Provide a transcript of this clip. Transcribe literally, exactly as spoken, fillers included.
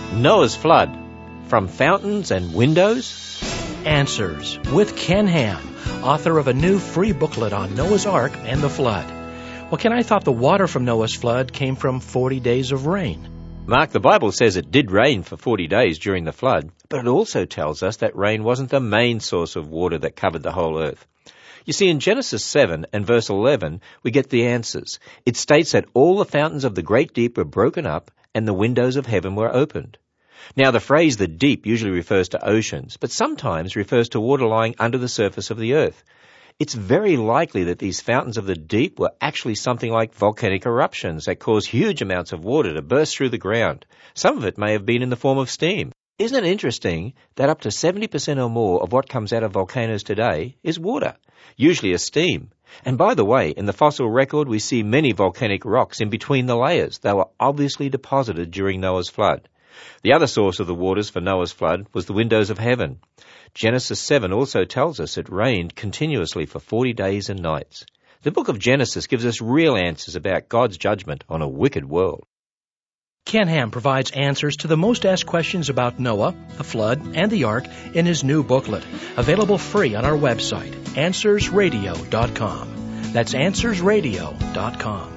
Noah's flood. From fountains and windows? Answers with Ken Ham, author of a new free booklet on Noah's Ark and the flood. Well, Ken, I thought the water from Noah's flood came from forty days of rain. Mark, the Bible says it did rain for forty days during the flood, but it also tells us that rain wasn't the main source of water that covered the whole earth. You see, in Genesis seven and verse eleven, we get the answers. It states that all the fountains of the great deep were broken up and the windows of heaven were opened. Now, the phrase the deep usually refers to oceans, but sometimes refers to water lying under the surface of the earth. It's very likely that these fountains of the deep were actually something like volcanic eruptions that cause huge amounts of water to burst through the ground. Some of it may have been in the form of steam. Isn't it interesting that up to seventy percent or more of what comes out of volcanoes today is water, usually as steam? And by the way, in the fossil record we see many volcanic rocks in between the layers. They were obviously deposited during Noah's flood. The other source of the waters for Noah's flood was the windows of heaven. Genesis seven also tells us it rained continuously for forty days and nights. The book of Genesis gives us real answers about God's judgment on a wicked world. Ken Ham provides answers to the most asked questions about Noah, the flood, and the ark in his new booklet, available free on our website, answers radio dot com. That's answers radio dot com.